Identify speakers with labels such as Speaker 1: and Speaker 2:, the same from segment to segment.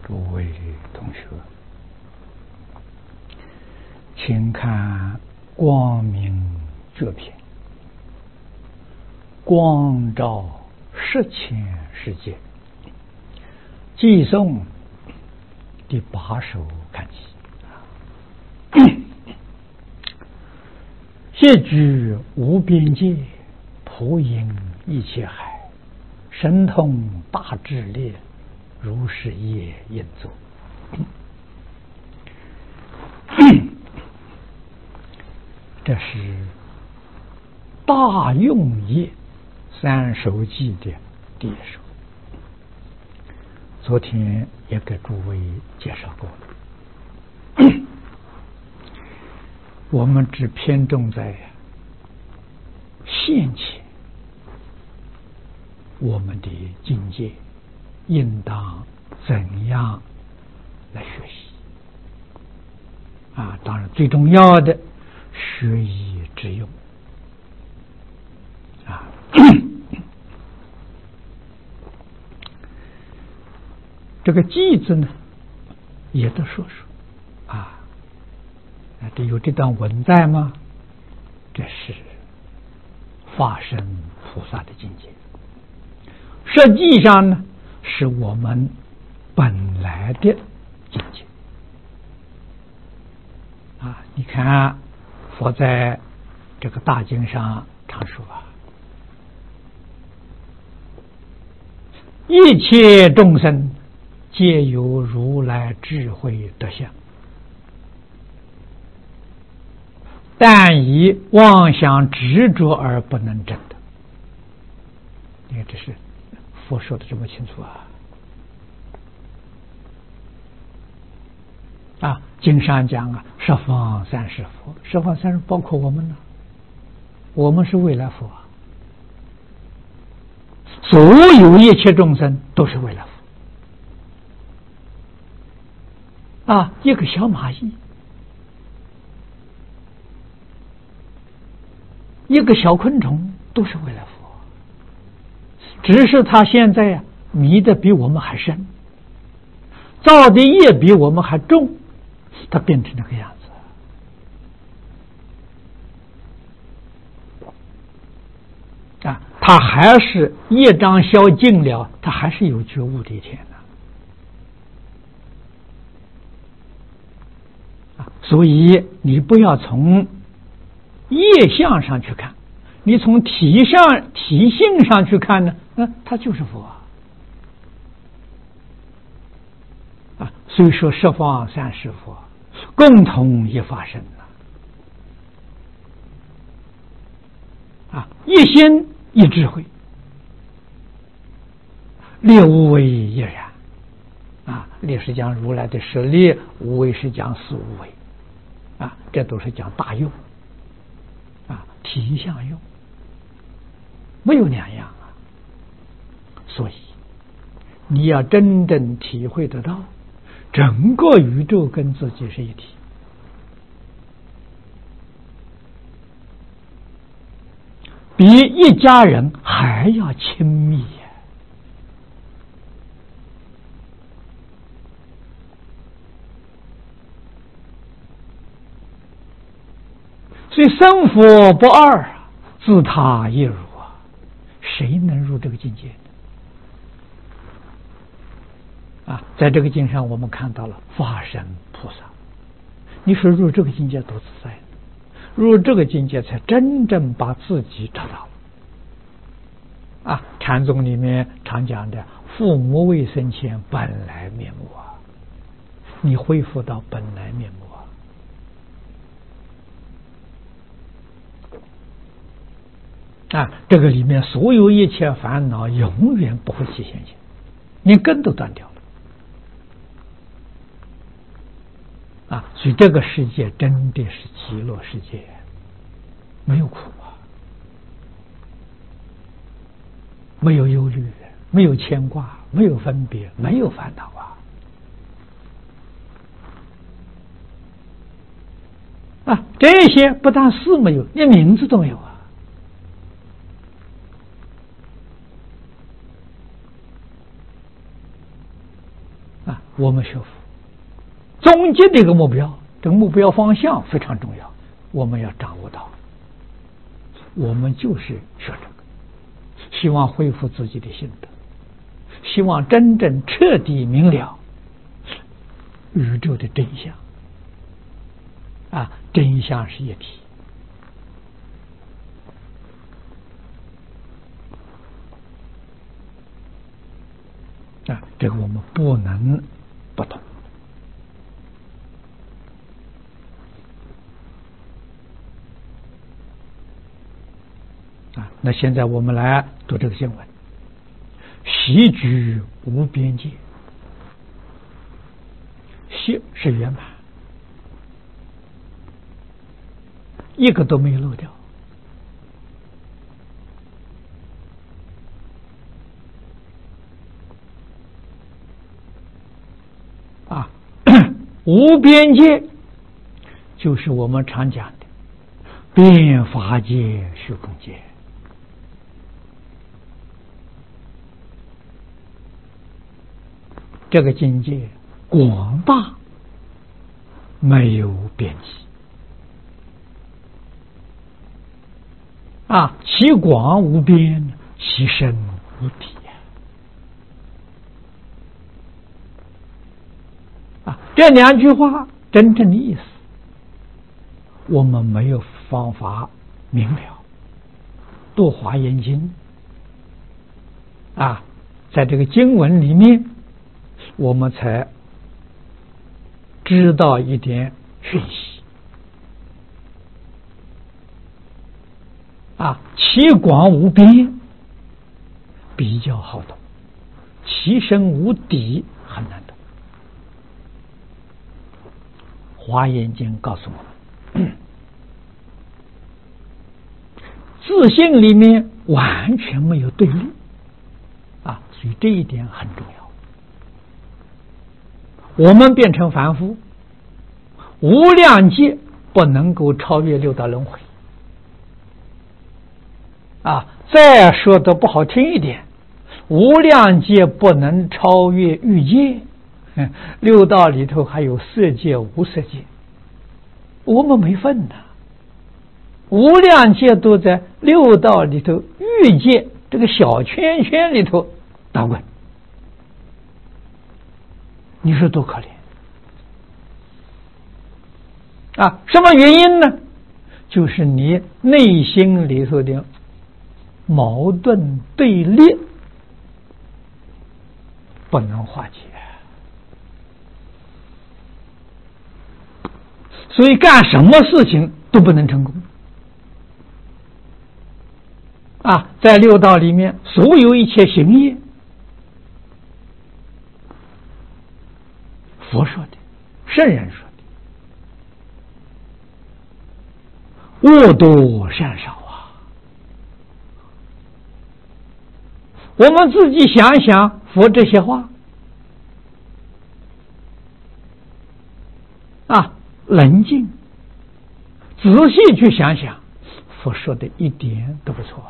Speaker 1: 诸位同学，请看光明觉品，光照10千世界，寄送第8首看起。谢居无边界，普引一切海，神通大智烈，如是业应作。这是大用业3首记的第1首，昨天也给诸位介绍过了。我们只偏重在现前我们的境界应当怎样来学习啊？当然最重要的学以致用啊。这个记字呢也得说说啊。这有这段文在吗？这是化身菩萨的境界，实际上呢是我们本来的境界啊！你看佛在这个大经上常说啊，一切众生皆有如来智慧德相，但以妄想执着而不能证得。你看，这是佛说的这么清楚啊！经上讲啊，十方三世佛，十方三世包括我们呢，我们是未来佛啊，所有一切众生都是未来佛啊！一个小蚂蚁，一个小昆虫都是未来佛，只是他现在啊迷的比我们还深，造的业比我们还重，他变成那个样子啊！他还是业障消尽了，他还是有觉悟的一天的啊！所以你不要从业相上去看，你从体性上去看呢，他就是佛啊！所以说十方三世佛共同一法身啊，一心一智慧，列无为亦然啊！列是讲如来的实力，无为是讲四无为啊，这都是讲大用啊，体相用没有两样啊。所以你要真正体会得到整个宇宙跟自己是一体，比一家人还要亲密所以生佛不二，自他亦如啊！谁能入这个境界啊？在这个经上我们看到了化身菩萨，你说入这个境界多自在，入这个境界才真正把自己找到啊！禅宗里面常讲的父母未生前本来面目啊，你恢复到本来面目啊！这个里面所有一切烦恼永远不会起现行，连根都断掉了啊！所以这个世界真的是极乐世界，没有苦没有忧虑，没有牵挂，没有分别，没有烦恼啊！这些不但事没有，连名字都没有我们学佛终极的一个目标，这个目标方向非常重要，我们要掌握到。我们就是学这个，希望恢复自己的心得，希望真正彻底明了宇宙的真相。真相是一体。这个我们不能不懂。那现在我们来读这个经文：习居无边界，习是圆满，一个都没有漏掉。无边界就是我们常讲的遍法界虚空界。这个境界广大，没有边际。其广无边，其深无底。这两句话真正的意思，我们没有方法明了。读华严经在这个经文里面，我们才知道一点讯息。其广无边比较好懂，其深无底很难懂。华严经告诉我们，自性里面完全没有对立所以这一点很重要。我们变成凡夫，无量劫不能够超越六道轮回。再说的不好听一点，无量劫不能超越欲界。六道里头还有色界、无色界，我们没份的。无量界都在六道里头欲界这个小圈圈里头打滚，你说多可怜什么原因呢？就是你内心里头的矛盾对立不能化解。所以干什么事情都不能成功在六道里面，所有一切行业，佛说的，圣人说的，恶多善少我们自己想想佛这些话冷静仔细去想想，佛说的一点都不错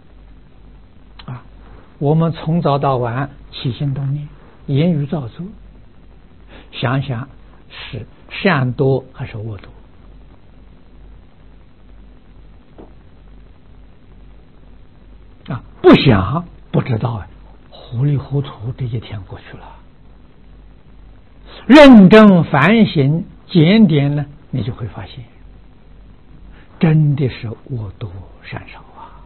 Speaker 1: 我们从早到晚起心动念，言语造作，想想是善多还是恶多不想不知道糊里糊涂这一天过去了。认真反省检点呢，你就会发现真的是恶多善少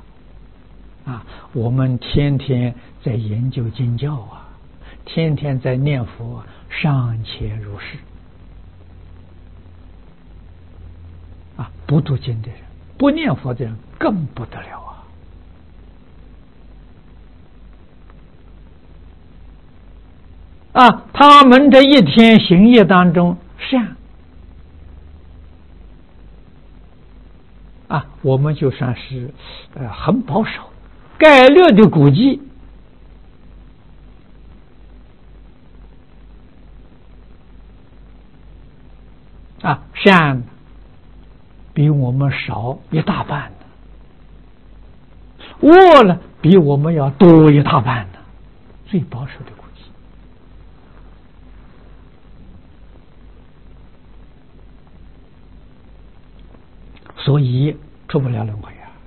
Speaker 1: 我们天天在研究经教天天在念佛，尚且如是不读经的人，不念佛的人更不得了他们这一天行业当中善我们就算是很保守，概略的估计善比我们少一大半的，恶了比我们要多一大半的，最保守的估计所以出不了轮回啊。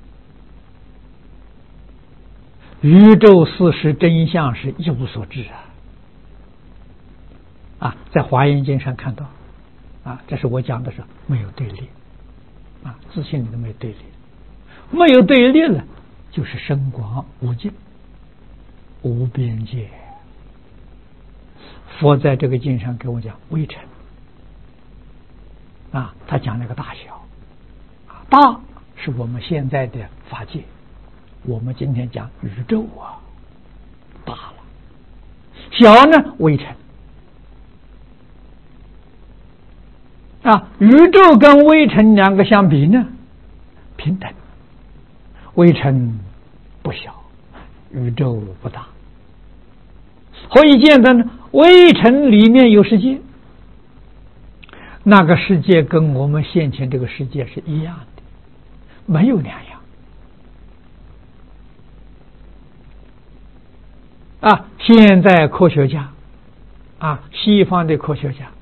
Speaker 1: 宇宙事实真相是一无所知啊！在华严经上看到啊，这是我讲的是没有对立啊，自信里头没有对立，没有对立了，就是深广无尽、无边界。佛在这个经上给我讲微尘啊，他讲那个大小，大是我们现在的法界，我们今天讲宇宙啊，大了；小呢，微尘啊。宇宙跟微尘两个相比呢，平等。微尘不小，宇宙不大。何以见得呢？微尘里面有世界，那个世界跟我们现前这个世界是一样的，没有两样啊！现在科学家啊，西方的科学家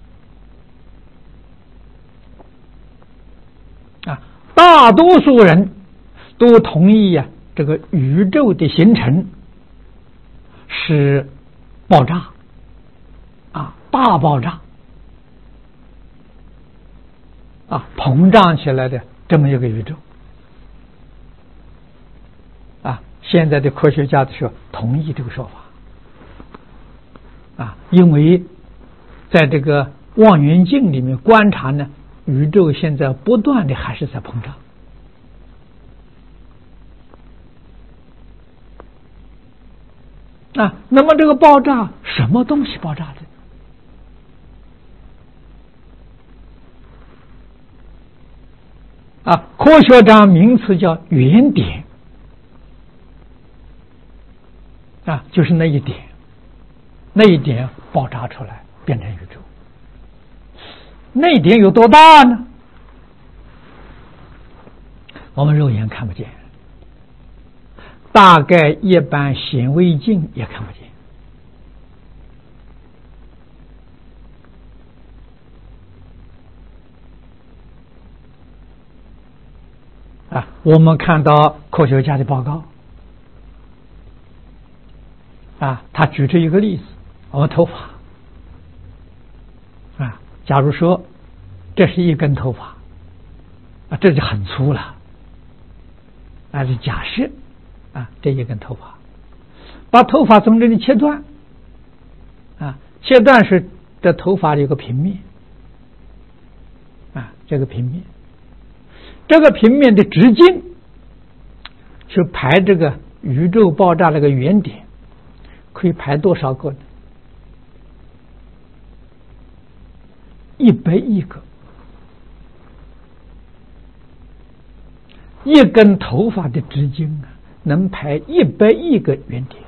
Speaker 1: 啊，大多数人都同意呀，这个宇宙的形成是爆炸啊，大爆炸啊，膨胀起来的这么一个宇宙啊。现在的科学家的说同意这个说法啊，因为在这个望远镜里面观察呢，宇宙现在不断的还是在膨胀啊。那么这个爆炸，什么东西爆炸的？啊，科学上名词叫原点啊，就是那一点，那一点爆炸出来变成宇宙。那一点有多大呢？我们肉眼看不见，大概一般显微镜也看不见啊。我们看到科学家的报告啊，他举出一个例子，我们头发啊，假如说这是一根头发啊，这就很粗了啊，是假设啊，这一根头发，把头发从这里切断啊，切断是这头发有个平面啊，这个平面的直径去排这个宇宙爆炸那个原点，可以排多少个呢？100亿个。一根头发的直径啊，能排100亿个原点。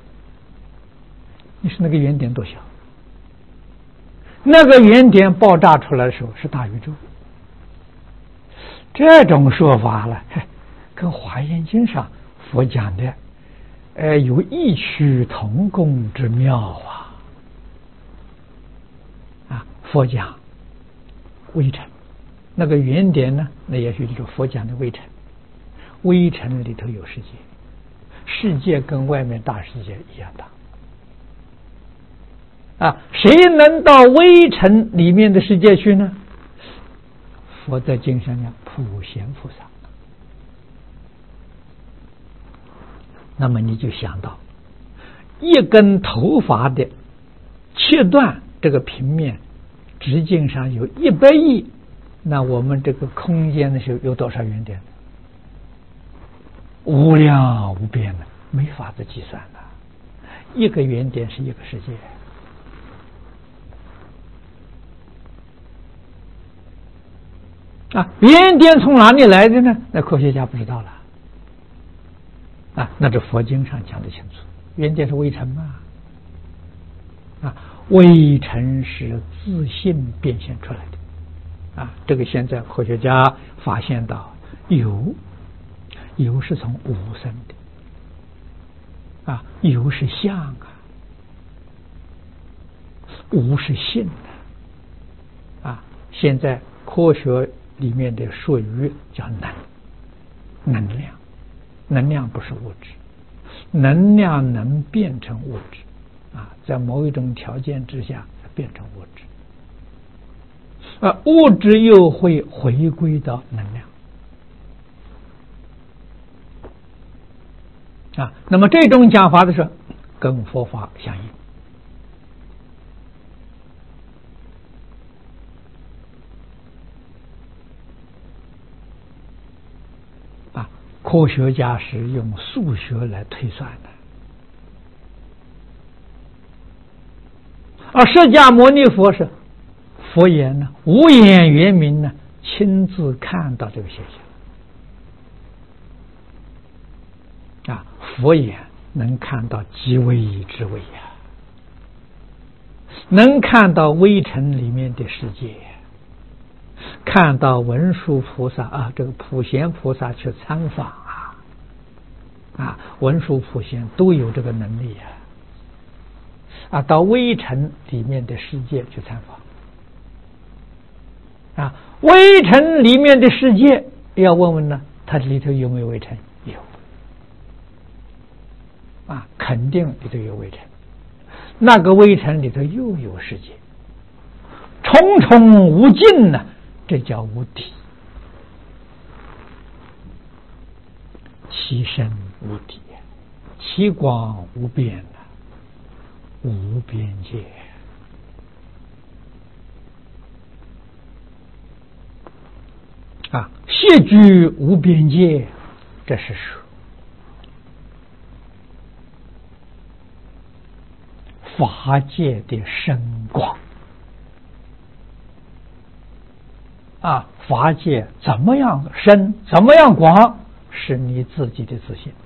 Speaker 1: 你说那个原点多小？那个原点爆炸出来的时候是大宇宙。这种说法了，跟华严经上佛讲的，有异曲同工之妙啊！佛讲微尘，那个原点呢，那也是就是佛讲的微尘。微尘里头有世界，世界跟外面大世界一样大啊！谁能到微尘里面的世界去呢？佛在经上讲普贤菩萨。那么你就想到一根头发的切断这个平面直径上有100亿，那我们这个空间的时候有多少原点？无量无边的，没法子计算的。一个原点是一个世界啊，原点从哪里来的呢？那科学家不知道了啊。那这佛经上讲得清楚，原点是微尘嘛啊，微尘是自性变现出来的啊。这个现在科学家发现到有是从无生的啊，有是相啊，无是性啊。现在科学里面的术语叫能量，能量不是物质，能量能变成物质在某一种条件之下变成物质，物质又会回归到能量那么这种讲法的时候，跟佛法相应科学家是用数学来推算的，而释迦牟尼佛是佛言呢，无眼圆明呢，亲自看到这个现象佛眼能看到极微之微能看到微尘里面的世界，看到文殊菩萨这个普贤菩萨去参访文殊普贤都有这个能力到微尘里面的世界去参访微尘里面的世界要问问呢，它里头有没有微尘？有肯定里头有微尘，那个微尘里头又有世界，重重无尽呢，这叫无底，其深无底，其广无边，无边界谢居无边界，这是说法界的深广法界怎么样深，怎么样广，是你自己的自信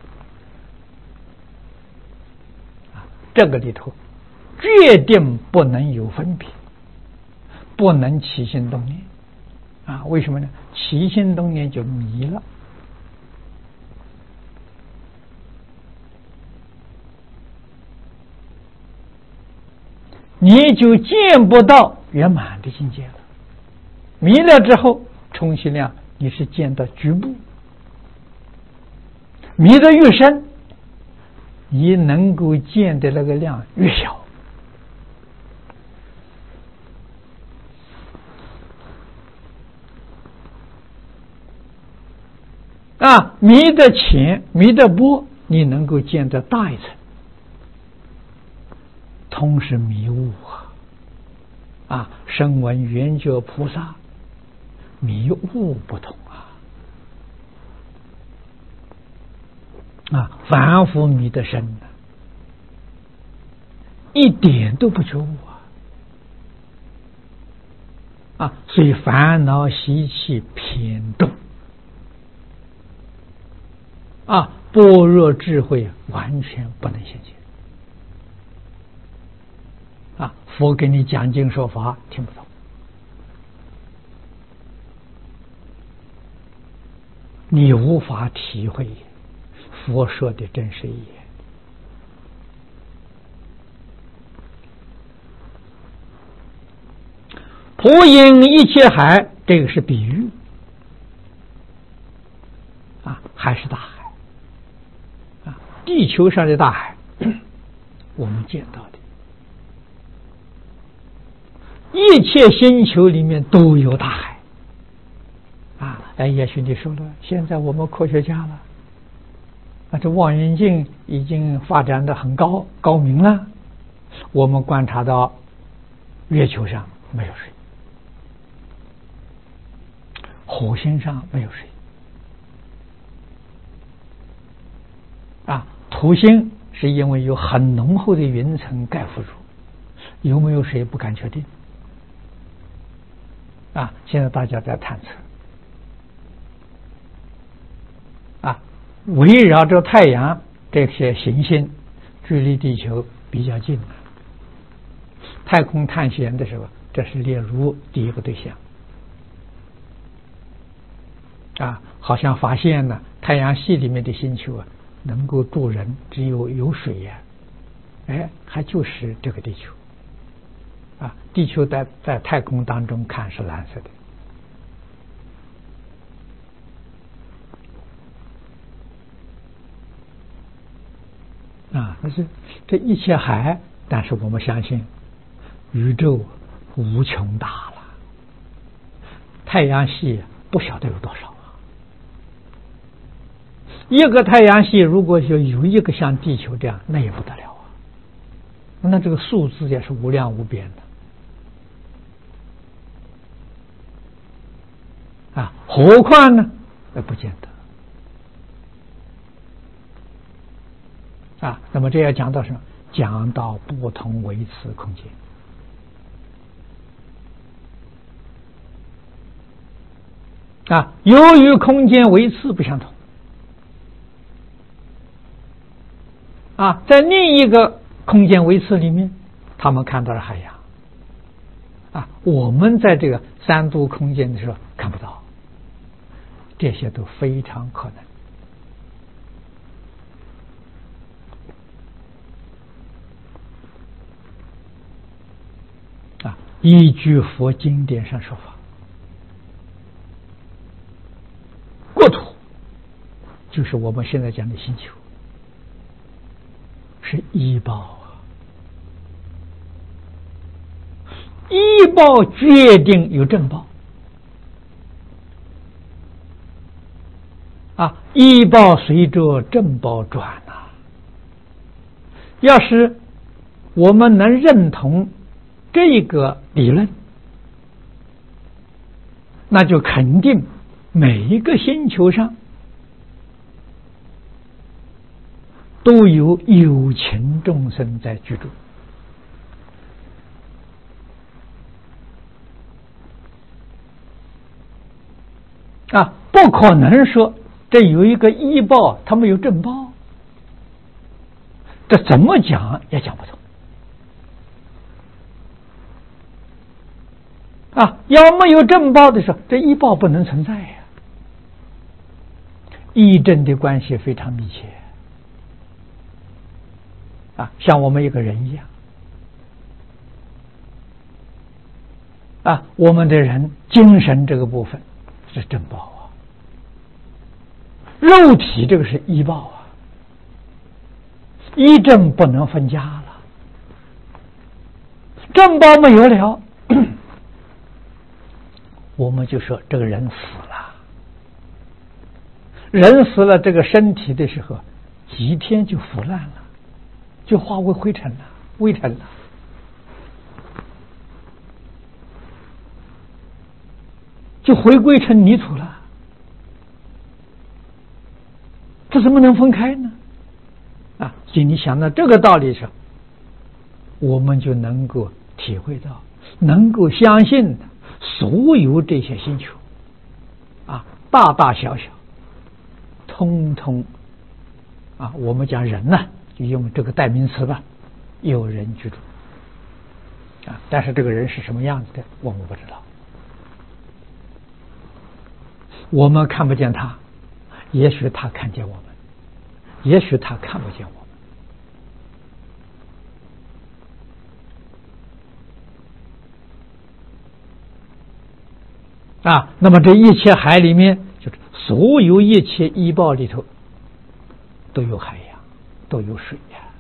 Speaker 1: 这个里头决定不能有分别，不能起心动念为什么呢？起心动念就迷了你就见不到圆满的境界了。迷了之后，充其量你是见到局部，迷得越深，你能够见的那个量越小迷得浅，迷得薄，你能够见得大一层，同是迷悟声闻缘觉菩萨迷悟不同凡夫迷得深一点都不觉悟所以烦恼习气偏动般若智慧完全不能现前佛给你讲经说法听不懂，你无法体会佛说的真实意义。普引一切海，这个是比喻还是大海地球上的大海我们见到的一切星球里面都有大海也许你说了，现在我们科学家了这望远镜已经发展得很高明了，我们观察到月球上没有水，火星上没有水土星是因为有很浓厚的云层盖覆住，有没有水不敢确定现在大家在探测围绕着太阳这些行星距离地球比较近太空探险的时候，这是列入第一个对象好像发现了太阳系里面的星球能够住人，只有水还就是这个地球地球在太空当中看是蓝色的可是这一切海，但是我们相信宇宙无穷大了，太阳系不晓得有多少啊！一个太阳系如果有一个像地球这样，那也不得了啊！那这个数字也是无量无边的啊！何况呢？不见得。那么这要讲到什么？讲到不同维次空间由于空间维次不相同在另一个空间维次里面，他们看到了海洋我们在这个三度空间的时候看不到，这些都非常可能。依据佛经典上说法，国土就是我们现在讲的星球，是依报依报决定有正报依报随着正报转要是我们能认同这个理论，那就肯定每一个星球上都有有情众生在居住不可能说这有一个依报，他没有正报，这怎么讲也讲不通要没有正报的时候，这依报不能存在呀。依正的关系非常密切像我们一个人一样我们的人精神这个部分是正报肉体这个是依报依正不能分家了，正报没有了我们就说这个人死了，人死了，这个身体的时候几天就腐烂了，就化为灰尘了，微尘了，就回归成泥土了，这怎么能分开呢？所以你想到这个道理上，我们就能够体会到，能够相信的所有这些星球大大小小通通我们讲人呢就用这个代名词吧，有人居住但是这个人是什么样子的我们不知道，我们看不见他，也许他看见我们，也许他看不见我们那么这一切海里面，就是所有一切依报里头都有海洋，都有水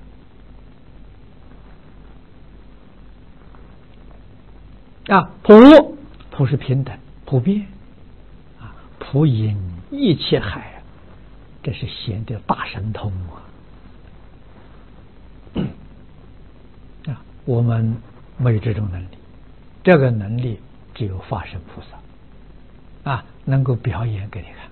Speaker 1: 普是平等普遍普引一切海这是显得大神通我们没有这种能力，这个能力只有法身菩萨能够表演给你看。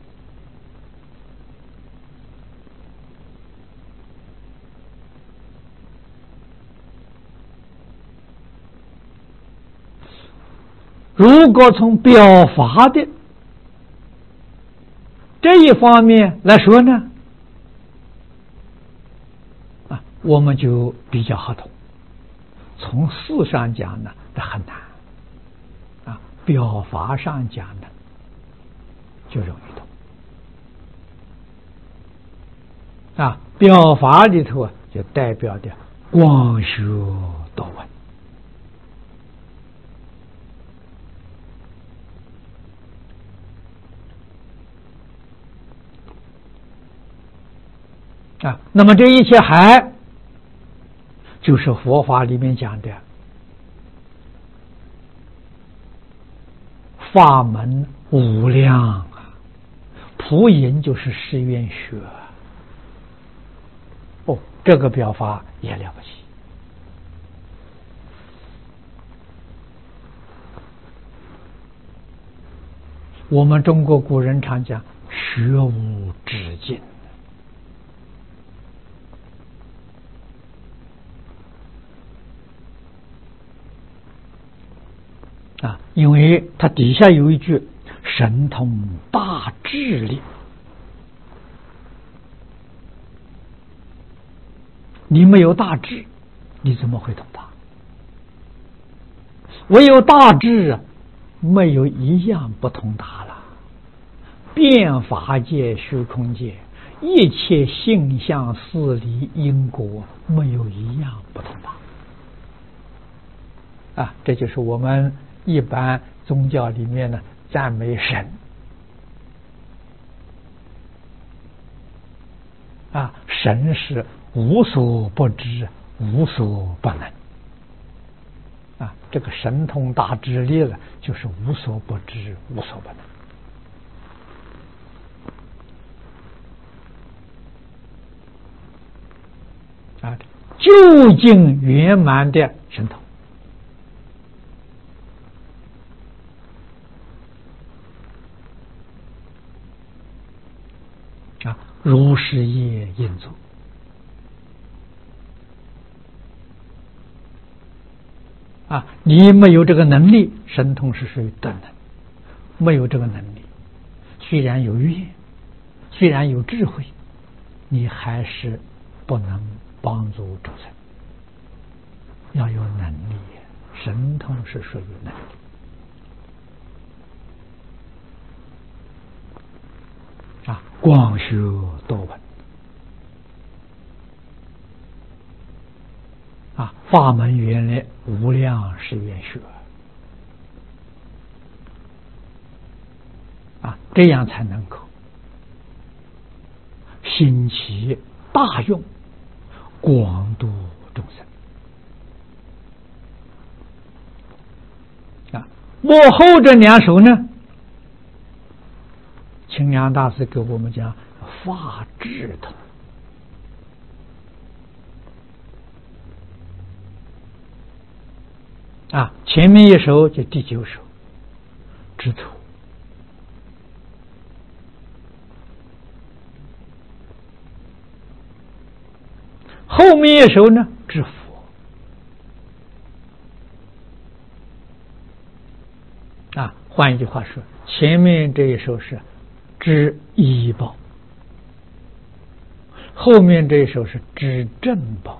Speaker 1: 如果从表法的这一方面来说呢我们就比较好懂，从事上讲呢这很难表法上讲呢就容易懂表法里头就代表的光学多闻那么这一切海就是佛法里面讲的法门无量啊，普引就是誓愿学。哦，这个表法也了不起。我们中国古人常讲学无止境啊，因为它底下有一句神通大智力，你没有大智，你怎么会通达？唯有大智啊，没有一样不通达了。遍法界、虚空界，一切性相、事理、因果，没有一样不通达。啊，这就是我们一般宗教里面呢赞美神。啊，神是无所不知、无所不能。啊，这个神通大智力了，就是无所不知、无所不能。啊，究竟圆满的神通。啊，如是业应作。啊，你没有这个能力，神通是属于断能，没有这个能力，虽然有愿，虽然有智慧，你还是不能帮助众生。要有能力，神通是属于能力。啊，广学多闻。啊，法门原来无量誓愿学。啊，这样才能够兴起大用，广度众生。啊，幕后这两首呢，清凉大师给我们讲法智通。啊，前面一首就第9首知足，后面一首呢知佛。啊，换一句话说，前面这一首是知依报，后面这一首是知正报。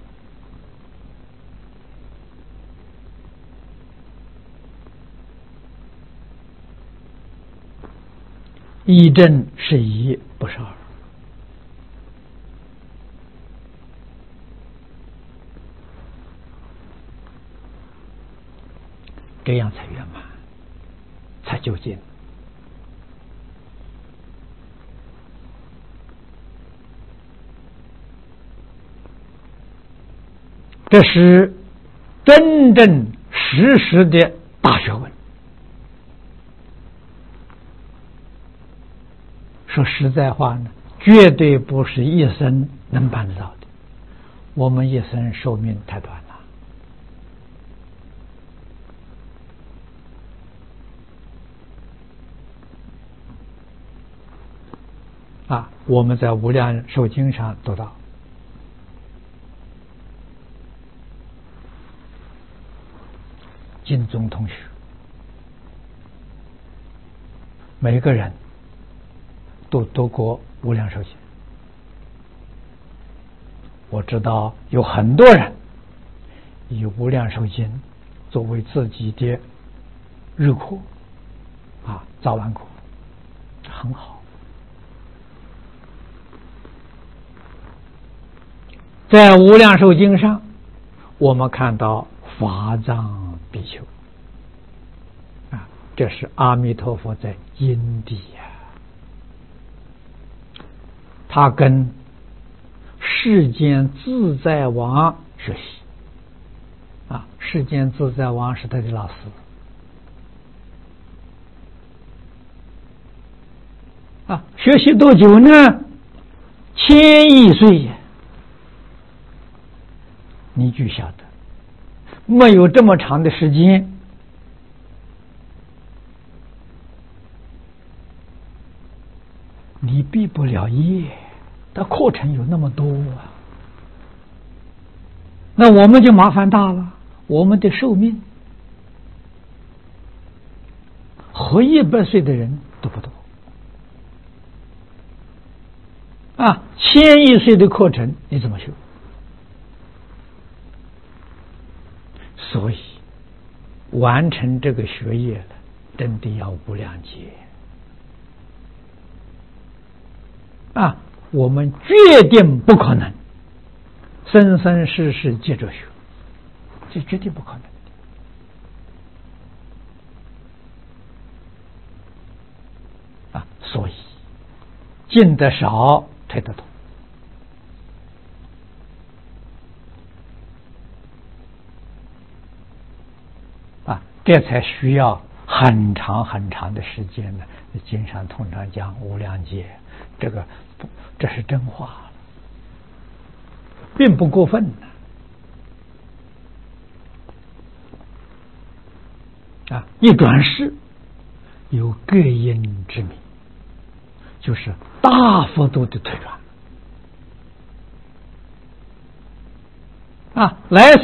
Speaker 1: 一正是一，不是二。这样才圆满，才究竟。这是真正实实的大学问。说实在话呢，绝对不是一生能办得到的。我们一生寿命太短了。啊，我们在《无量寿经》上读到，经宗同学，每个人都读过《无量寿经》。我知道有很多人以《无量寿经》作为自己的日课，啊，早晚课，很好。在《无量寿经》上，我们看到法藏比丘，啊，这是阿弥陀佛在因地呀。他跟世间自在王学习， 世间自在王是他的老师。学习多久呢？1000亿岁。你就晓得，没有这么长的时间，你毕不了业，它课程有那么多啊。那我们就麻烦大了，我们的寿命活100岁的人多不多？1000亿岁的课程你怎么修？所以完成这个学业了，真的要无量劫我们决定不可能生生世世接着学，这绝对不可能所以进得少退得多这才需要很长很长的时间呢。经上通常讲无量劫，这是真话，并不过分一转世有各因之名，就是大幅度的退转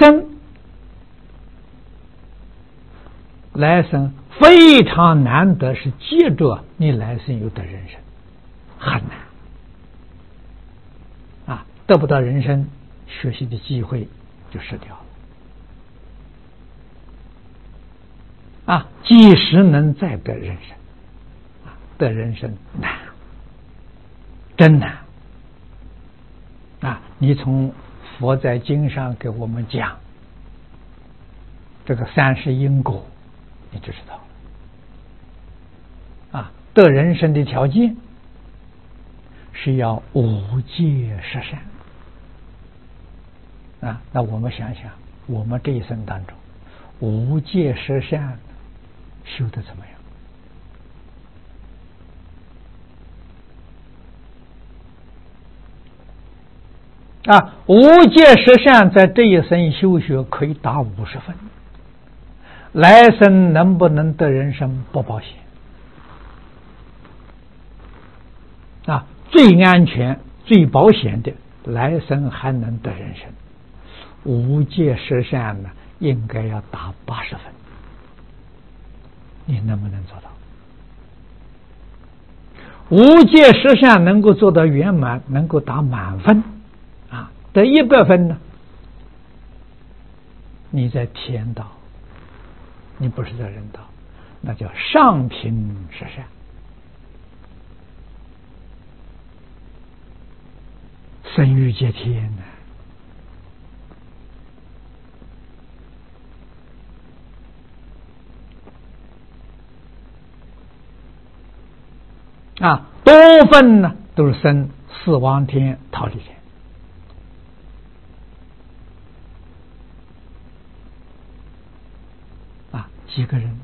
Speaker 1: 来生非常难得，是借着你来生有的人生很难得不到人生学习的机会就失掉了即使能再得人生得人生难，真难你从佛在经上给我们讲这个30因果，你就知道得人生的条件是要无戒十善那我们想想，我们这一生当中无戒十善修得怎么样无戒十善在这一生修学可以达50分，来生能不能得人生不保险最安全最保险的来生还能得人生，无戒十善呢应该要达80分，你能不能做到？无戒十善能够做到圆满，能够达满分得100分呢，你在天道，你不是在人道，那叫上品十善。生欲界天多分呢都是生四王天、忉利天几个人？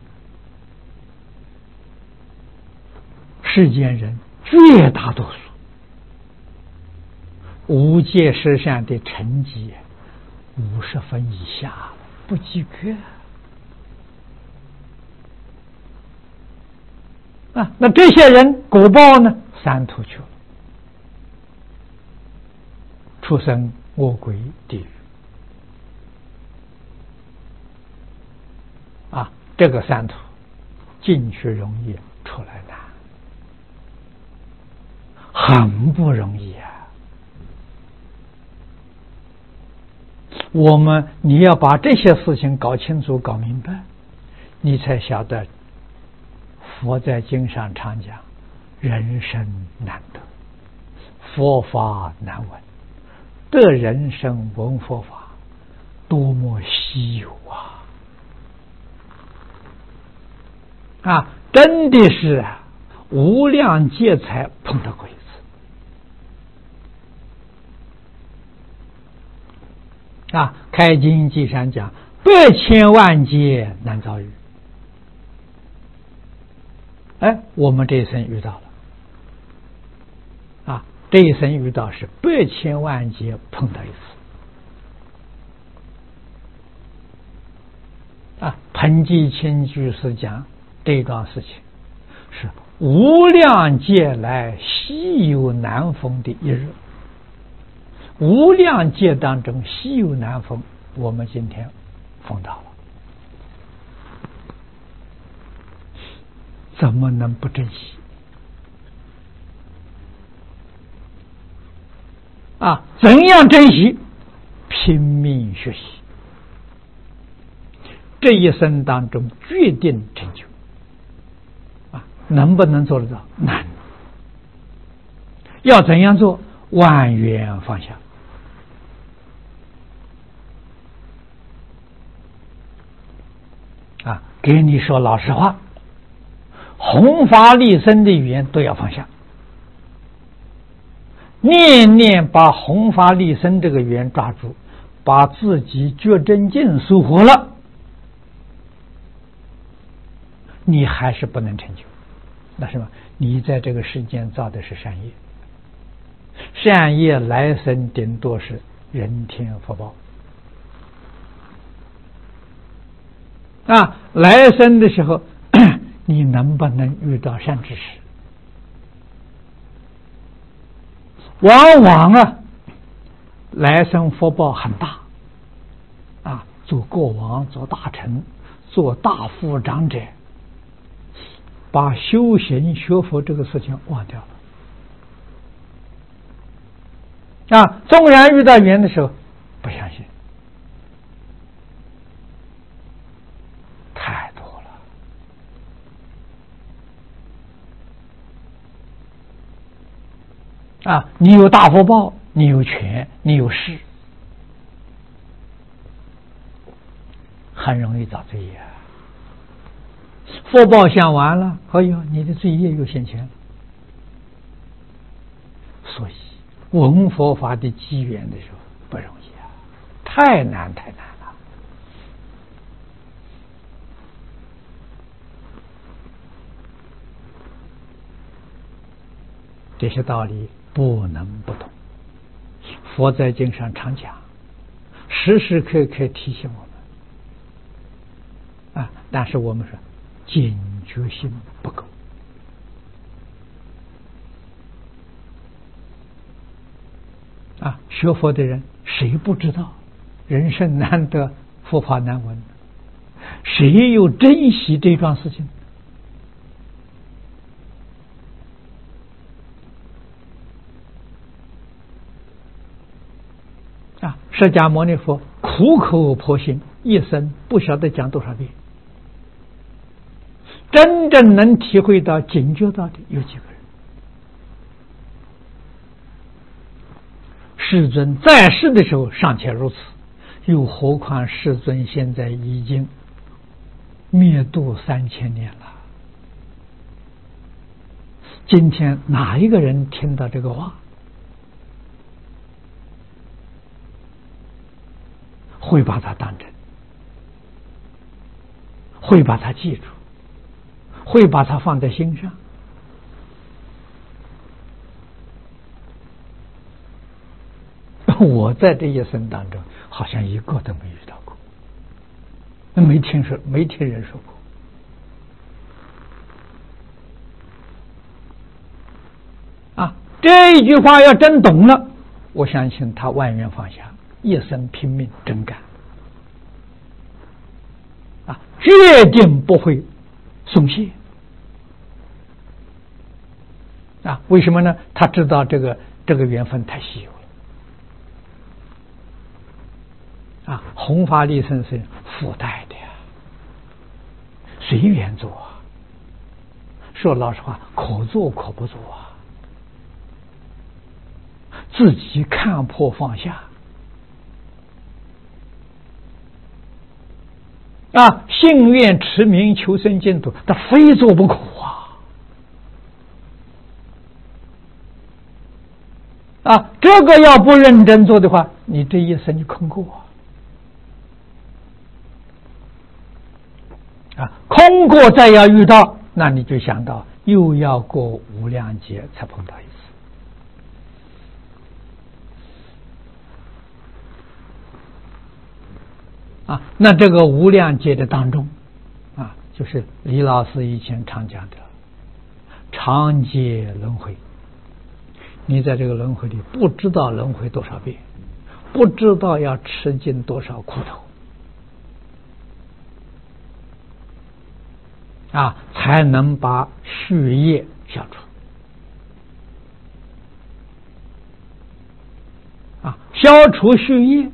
Speaker 1: 世间人绝大多数无戒十善的成绩50分以下，不及格那这些人果报呢？3途去了，畜生、恶鬼、地狱这个3途进去容易，出来难，很不容易你要把这些事情搞清楚搞明白，你才晓得佛在经上常讲人生难得，佛法难闻，得人生闻佛法多么稀有真的是无量劫才碰到过一次开经记上讲千万劫难遭遇。哎，我们这一生遇到了，啊，这一生遇到是8千万劫碰到一次。啊，彭继清居士讲这一桩事情是无量劫来稀有难逢的一日，无量劫当中稀有难逢，我们今天碰到了，怎么能不珍惜？啊，怎样珍惜？拼命学习，这一生当中决定成就。啊，能不能做得到？难。要怎样做？万缘放下。啊，给你说老实话，弘法利生的语言都要放下，念念把弘法利生这个语言抓住，把自己觉真境收获了，你还是不能成就。那什么？你在这个世间造的是善业，善业来生顶多是人天福报。啊，来生的时候，你能不能遇到善知识？往往啊，来生福报很大，啊，做国王、做大臣、做大富长者，把修行学佛这个事情忘掉了。啊，纵然遇到缘的时候，不相信。啊，你有大福报，你有权，你有势，很容易造罪业。福报享完了，哎呦，你的罪业又现前了。所以闻佛法的机缘的时候不容易啊，太难了。这些道理不能不懂。佛在经上常讲，时时刻刻提醒我们啊，但是我们说警觉性不够啊。学佛的人谁不知道人生难得佛法难闻？谁又珍惜这桩事情？释迦牟尼佛苦口婆心，一生不晓得讲多少遍，真正能体会到警觉到的有几个人？世尊在世的时候尚且如此，又何况世尊现在已经灭度3000年了。今天哪一个人听到这个话会把它当真，会把它记住，会把它放在心上？我在这一生当中好像一个都没遇到过，没听人说过啊。这一句话要真懂了，我相信他万缘放下，一生拼命真干啊，决定不会松懈啊。为什么呢？他知道这个缘分太稀有了啊。弘法利生是附带的呀，随缘做啊。说老实话，可做可不做啊，自己看破放下啊，信愿持名求生净土，他非做不可啊！这个要不认真做的话，你这一生就空过空过再要遇到，那你就想到又要过无量劫才碰到一次。那这个无量劫的当中，就是李老师以前常讲的长劫轮回。你在这个轮回里不知道轮回多少遍，不知道要吃尽多少苦头才能把续业消除。消除续业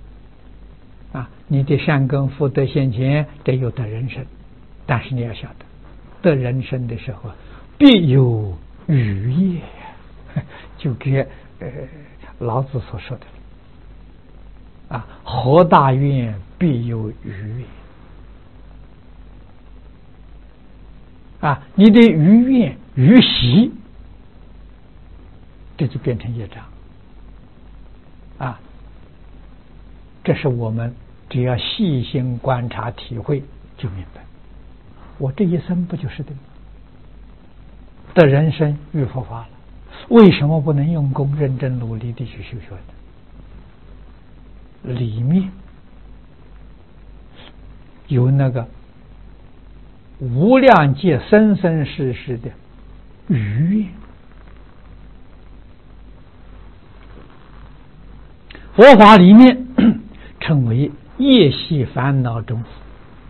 Speaker 1: 你的善根福德现前，得有得人生。但是你要晓得，得人生的时候必有余业，就跟老子所说的何大愿必有余愿你的余愿余习，这就变成业障这是我们只要细心观察体会就明白。我这一生不就是的吗？的人生遇佛法了，为什么不能用功认真努力地去修学呢？里面有那个无量劫生生世世的余愿。佛法里面称为业系烦恼种子，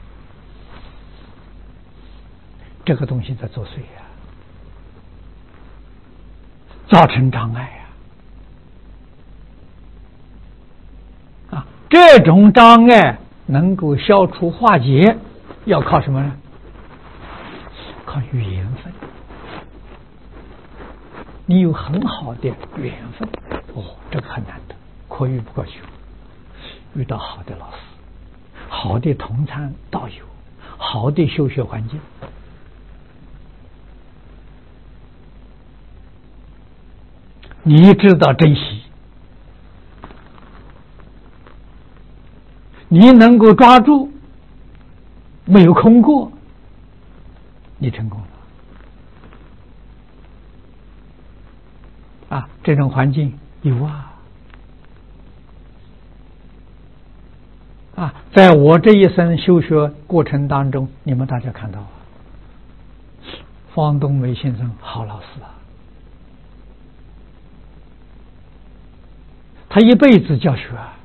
Speaker 1: 这个东西在作祟造成障碍这种障碍能够消除化解，要靠什么呢？靠缘分。你有很好的缘分这个很难得，可遇不可求。遇到好的老师，好的同参道友，好的修学环境，你知道珍惜，你能够抓住，没有空过，你成功了这种环境有在我这一生修学过程当中，你们大家看到方东梅先生好老师他一辈子教学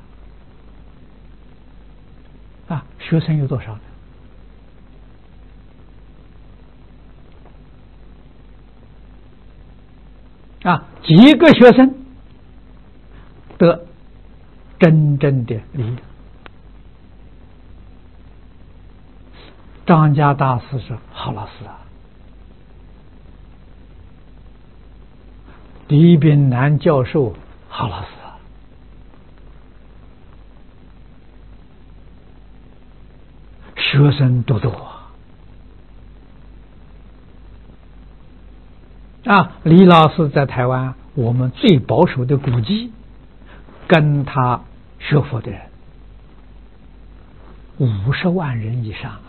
Speaker 1: 学生有多少呢？几个学生得真正的利益。张家大师是好老师李炳南教授好老师学生多多李老师在台湾，我们最保守的估计，跟他学佛的人50万人以上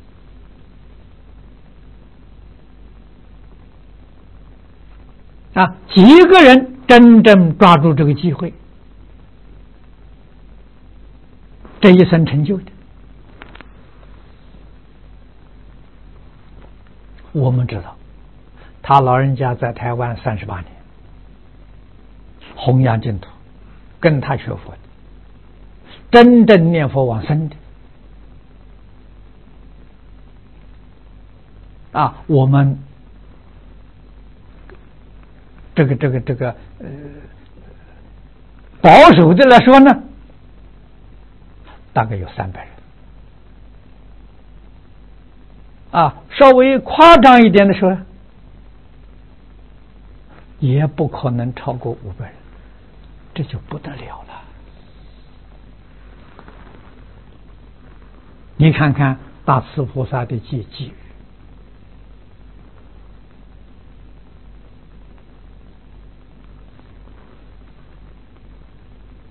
Speaker 1: 几个人真正抓住这个机会，这一生成就的。我们知道他老人家在台湾38年弘扬净土，跟他学佛的，真正念佛往生的我们这个保守的来说呢，大概有300人稍微夸张一点的说，也不可能超过500人，这就不得了了。你看看大慈菩萨的际遇，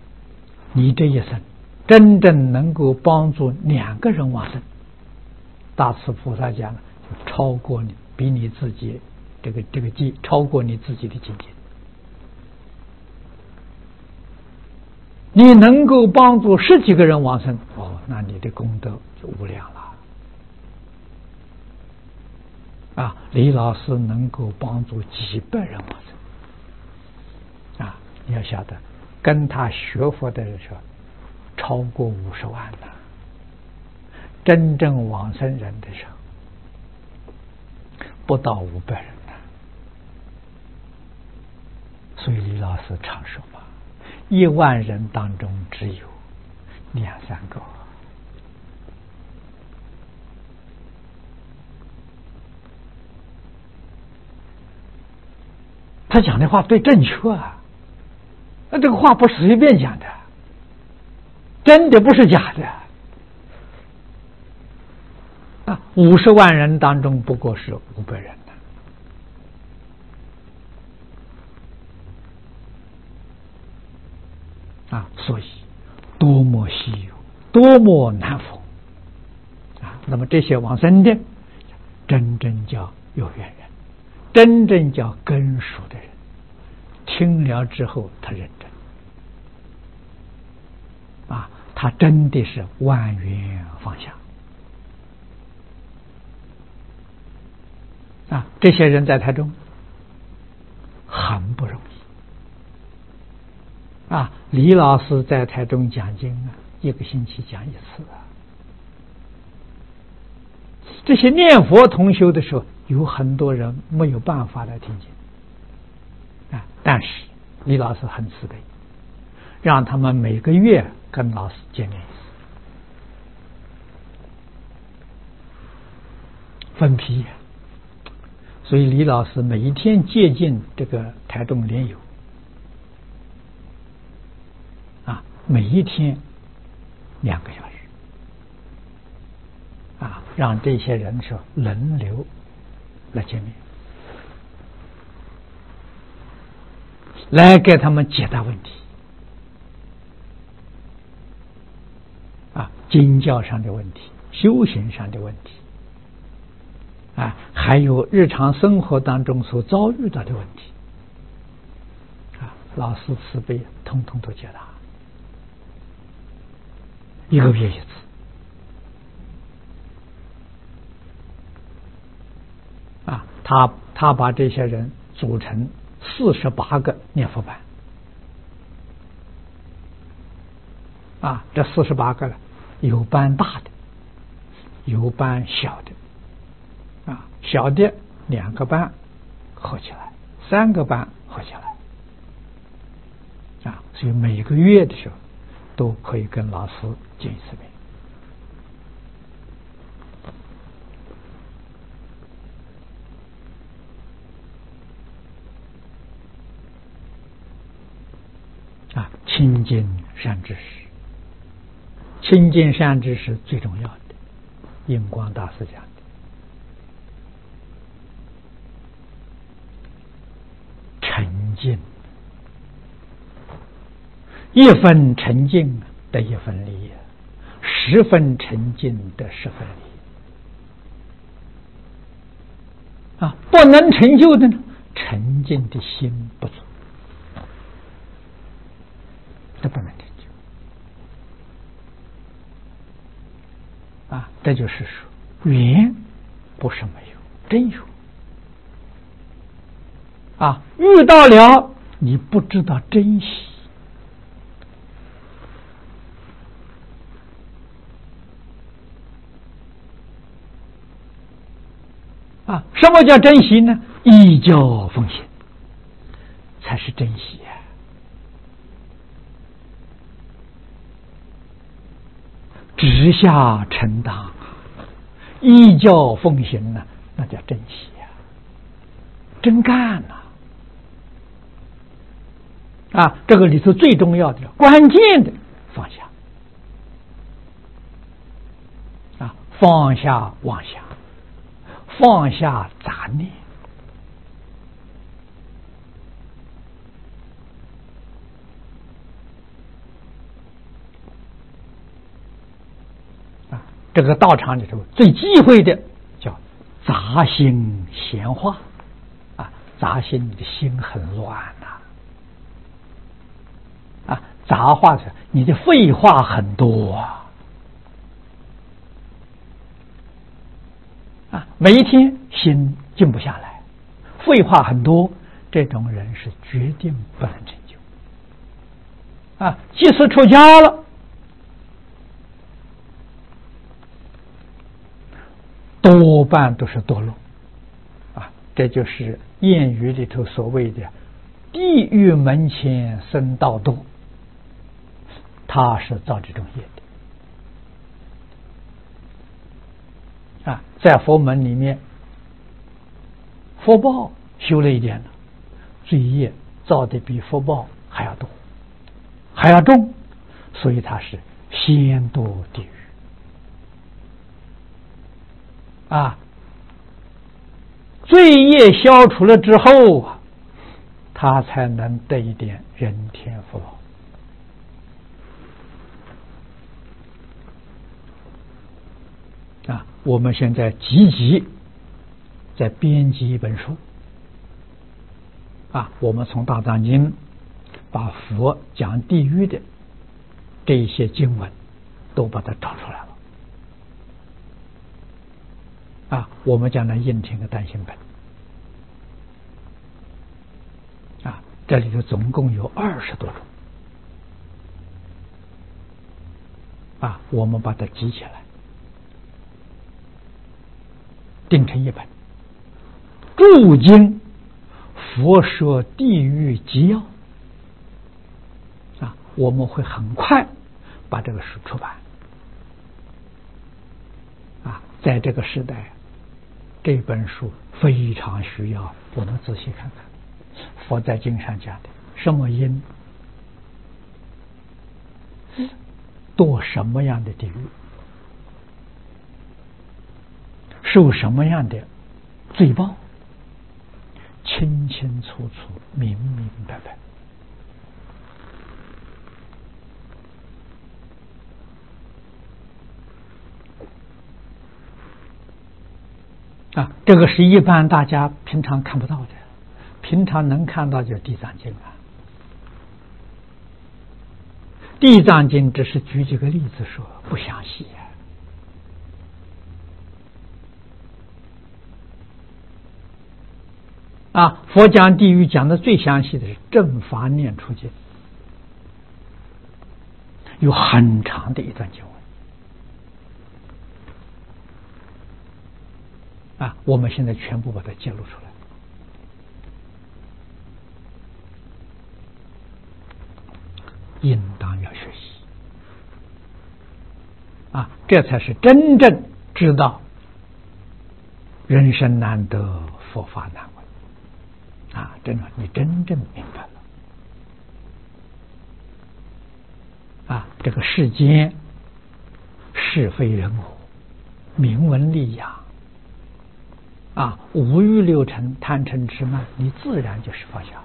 Speaker 1: 你这一生真正能够帮助2个人往生， 大慈菩萨讲了，就超过你，比你自己这个超过你自己的境界。你能够帮助10几个人往生，那你的功德就无量了。李老师能够帮助几百人往生，你要晓得，跟他学佛的人说，超过50万了。真正往生人的时候，不到500人了。所以李老师常说嘛，1万人当中只有2、3个。他讲的话对正确这个话不是随便讲的，真的不是假的。50万人当中不过是500人所以多么稀有，多么难逢那么这些往生的，真正叫有缘人，真正叫根熟的人，听了之后他认真他真的是万缘放下这些人在台中很不容易李老师在台中讲经1个星期讲1次这些念佛同修的时候，有很多人没有办法来听经但是李老师很慈悲，让他们每个月跟老师见面1次，分批所以李老师每一天接近这个台中莲友每一天2个小时让这些人说轮流来见面，来给他们解答问题经教上的问题，修行上的问题还有日常生活当中所遭遇到的问题老师慈悲通通都解答，1个月1次他把这些人组成48个念佛班这48个有班大的，有班小的小的2个班合起来，3个班合起来所以每个月的时候都可以跟老师见1次面亲近善知识，亲近善知识最重要的，印光大师讲的沉静，1分沉静得1分利，10分沉静得10分利不能成就的呢，沉静的心不足，这不能成就这就是说缘不是没有，真有遇到了你不知道珍惜什么叫珍惜呢？依教奉行才是珍惜直下承当，依教奉行呢，那叫珍惜真干这个里头最重要的关键的放下放下妄想，放下杂念这个道场里头最忌讳的叫杂心闲话啊，杂心，你的心很乱呐啊，杂话是你的废话很多啊，每一天心静不下来，废话很多，这种人是决定不能成就啊。即使出家了，多半都是堕落啊，这就是谚语里头所谓的地狱门前僧道多，他是造这种业的啊。在佛门里面，福报修了一点了，罪业造的比福报还要多，还要重，所以他是先堕地狱啊。罪业消除了之后，他才能得一点人天福报啊。我们现在积极在编辑一本书啊，我们从大藏经把佛讲地狱的这一些经文都把它找出来了啊，我们将来印成个单行本啊，这里头总共有20多种啊，我们把它集起来定成一本注经佛说地狱纪要啊，我们会很快把这个书出版啊。在这个时代，这本书非常需要我们仔细看看佛在经上讲的什么因堕什么样的地狱，受什么样的罪报，清清楚楚明明白白啊。这个是一般大家平常看不到的，平常能看到就是地藏经啊。地藏经只是举几个例子说，不详细啊。佛讲地狱讲的最详细的是正法念处经，有很长的一段经文啊，我们现在全部把它揭露出来应当要学习啊，这才是真正知道人生难得佛法难闻啊！真的，你真正明白了啊！这个世间是非人我，名闻利养啊，五欲六尘，贪嗔痴慢，你自然就是放下了，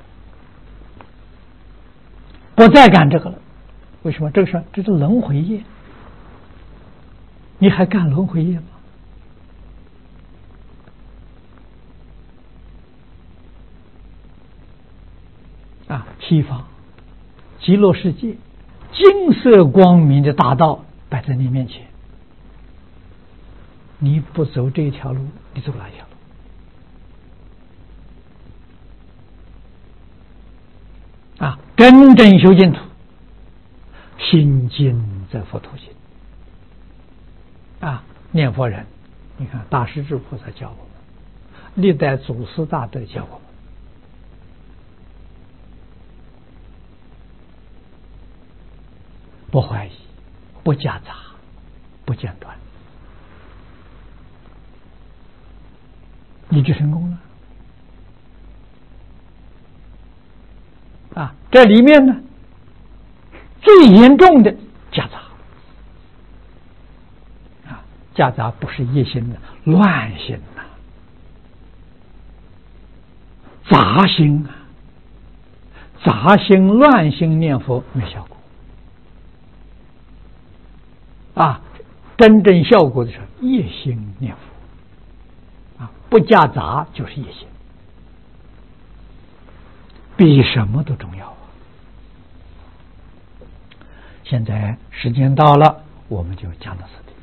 Speaker 1: 不再干这个了。为什么？这是轮回业，你还干轮回业吗？啊，西方极乐世界金色光明的大道摆在你面前，你不走这条路，你走哪条路？啊，真正修净土，心经在佛土心啊，念佛人，你看大势至菩萨教我们，历代祖师大德教我们，不怀疑，不夹杂，不间断，你就成功了啊！这里面呢，最严重的夹杂啊，夹杂不是一心的，乱心呐，杂心啊，杂心乱心念佛没效果啊！ 真正效果的时候，一心念佛不夹杂就是一心，比什么都重要现在时间到了，我们就讲到此地。